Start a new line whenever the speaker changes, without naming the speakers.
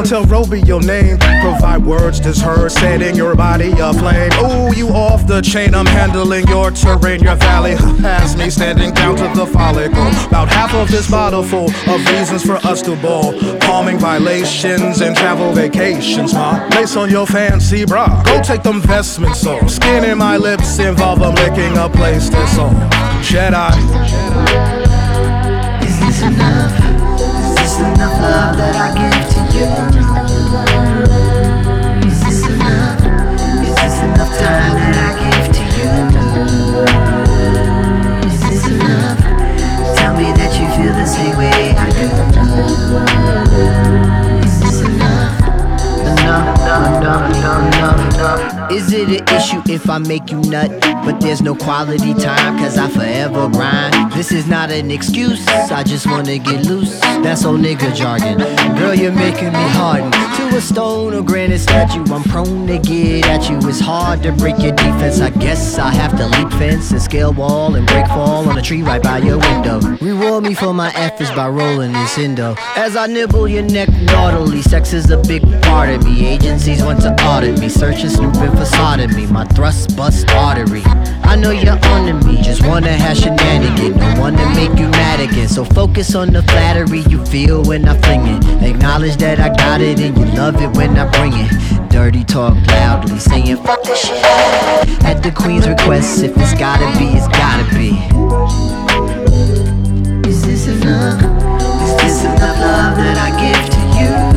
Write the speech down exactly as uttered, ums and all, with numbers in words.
Tell Roby your name, provide words that's heard, setting your body aflame. Ooh, you off the chain, I'm handling your terrain. Your valley has me standing down to the follicle. About half of this bottle full of reasons for us to ball. Calming violations and travel vacations, ma. Lace on your fancy bra, go take them vestments off. Skin in my lips involve them licking a place that's on Jedi.
Is this enough? Is this enough love that I give to you? Is this enough? Is this enough time that I give to you? Is this enough? Tell me that you feel the same way I do. Is this enough? Enough, enough, enough, enough, enough, enough. Is it an issue if I make you nut? But there's no quality time, cause I forever grind. This is not an excuse, I just wanna get loose. That's old nigga jargon. Girl, you're making me harden to a stone or granite statue. I'm prone to get at you. It's hard to break your defense. I guess I have to leap fence and scale wall and break fall on a tree right by your window. Reward me for my efforts by rolling this endo. As I nibble your neck naughtily, sex is a big part of me. Agencies want to audit me, searching, snooping, facade me. My thrust bust artery. I know you're onto me, just wanna have shenanigans. Don't wanna make you mad again. So focus on the flattery you feel when I fling it. Acknowledge that I got it and you love it when I bring it. Dirty talk loudly, saying fuck this shit at the queen's request. If it's gotta be, it's gotta be. Is this enough? Is this enough love that I give to you?